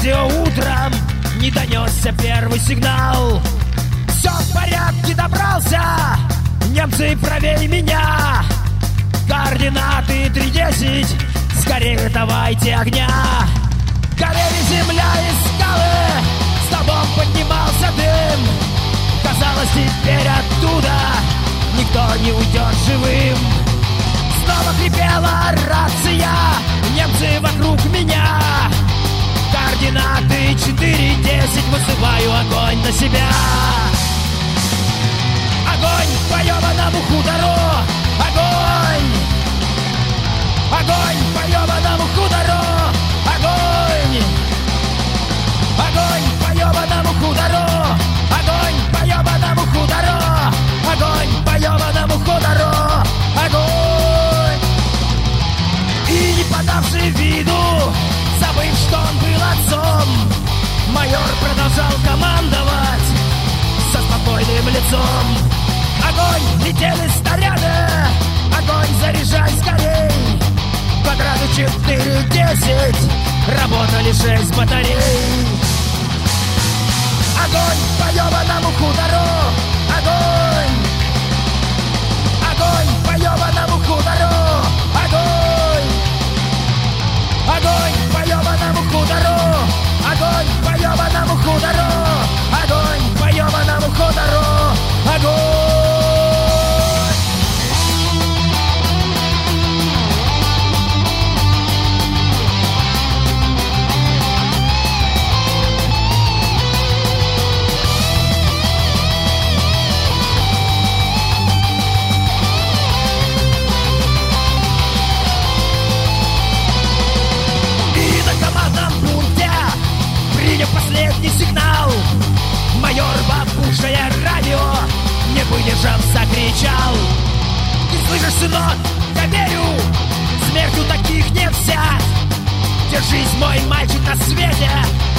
радио утром не донесся первый сигнал. Все в порядке, добрался, немцы правее меня. Координаты 3:10, скорее давайте огня. Горели земля и скалы, столбом поднимался дым. Казалось, теперь оттуда никто не уйдет живым. Снова хрипела рация, немцы вокруг меня. Координаты 4:10, высылаю огонь на себя. Огонь по ёбаному хутору, огонь! Огонь по ёбаному хутору, огонь! Огонь по ёбаному хутору, огонь по ёбаному хутору, огонь по ёбаному хутору, огонь! И не подавший виду, забыв, что он был отцом, майор продолжал командовать со спокойным лицом. Огонь, летели снаряды, огонь, заряжай скорей. Квадрату 4:10, работали 6 батарей. Огонь по ёбаному хутору, огонь! Огонь по ёбаному хутору, огонь! Огонь по ёбаному хутору, огонь по ёбаному хутору, огонь по ёбаному хутору, огонь! Последний сигнал. Майор, бабушая радио, не выдержав, закричал: ты слышишь, сынок, я верю, смерть у таких не взять. Держись, мой мальчик, на свете